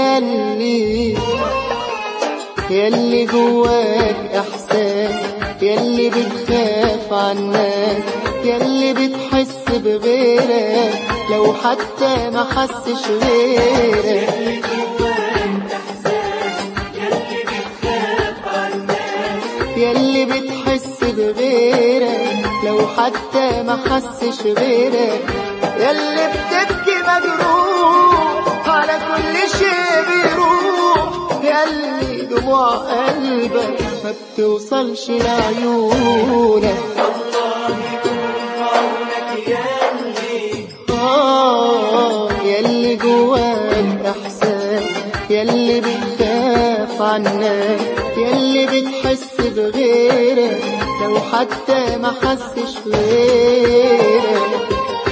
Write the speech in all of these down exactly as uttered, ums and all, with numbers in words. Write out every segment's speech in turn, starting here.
ياللي ياللي جواك احساس، ياللي بتخاف عالناس، ياللي بتحس بغيرك لو حتى ما حسش غيرك. ياللي جواك احساس، ياللي بتخاف عالناس، ياللي بتحس بغيرك لو حتى ما حسش غيرك. ياللي بتبكي مجروح على كل شيء بيروح، ياللي دموع قلبك ما بتوصلش لعيونك. الله يكون في عونك ياللي آه ياللي جواك احساس، ياللي بتخاف عالناس، ياللي بتحس بغيرك لو حتى ما حسش غيرك.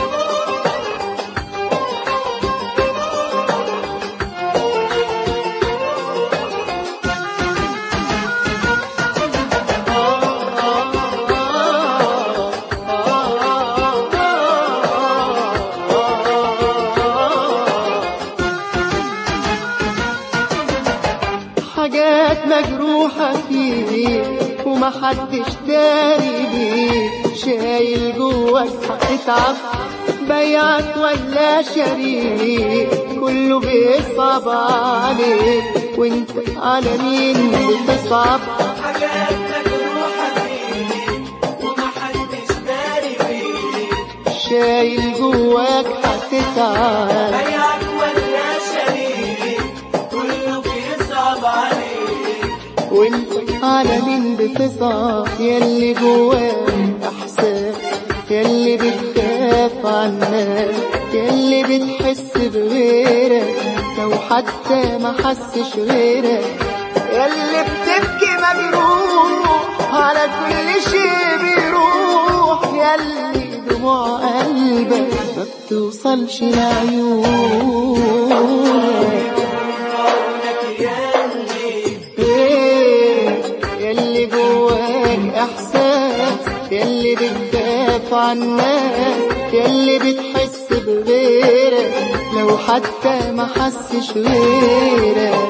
حاجات مجروحة فيك ومحدش داري بيك، شايل جواك هتتعب بيعك ولا شريك، كله بيصعب عليك وانت على مين بتصعب. حاجات مجروحة فيك ومحدش داري بيك، شايل جواك هتتعب بيعك ولا شريك، كله بيصعب عليك وانت على مين بتصعب. ياللي جواك احساس، ياللي بتخاف عالناس، ياللي بتحس بغيرك لو حتى ما حسش غيرك. ياللي بتبكي مجروح على كل شيء بيروح، ياللي دموع قلبك ما بتوصلش لعيونك. ياللي جواك احساس، ياللي بتخاف عالناس، ياللي بتحس بغيرك لو حتى ما حسش غيرك.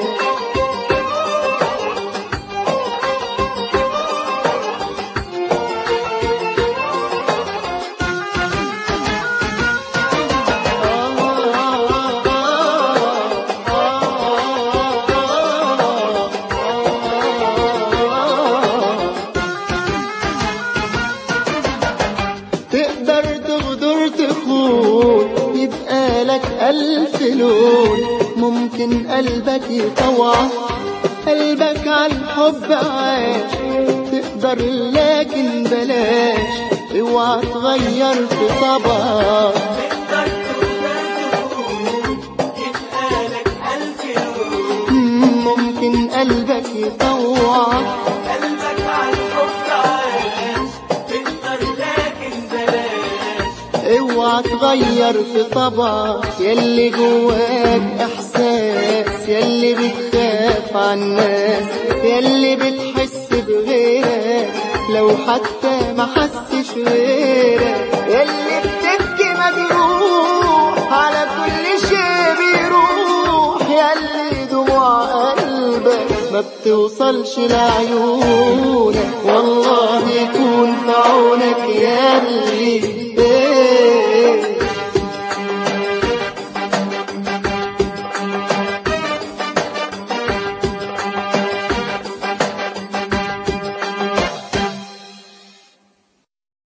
تقدر تغدر تخون يبقى لك ألف لون، ممكن قلبك يطوعك قلبك عالحب عاش. تقدر لكن بلاش اوعى تغير في طبعك. تقدر تقدر تخون يبقى لك ألف لون، ممكن قلبك يطوعك قلبك عالحب عاش. تقدر لكن بلاش اوعى تغير في طبعك. ياللي جواك احساس، ياللي بتخاف عالناس، ياللي بتحس بغيرك لو حتى ما حسش غيرك. ياللي بتبكي مجروح على كل شيء بيروح، ياللي دموع قلبك ما بتوصلش لعيونك. والله يكون في عونك ياللي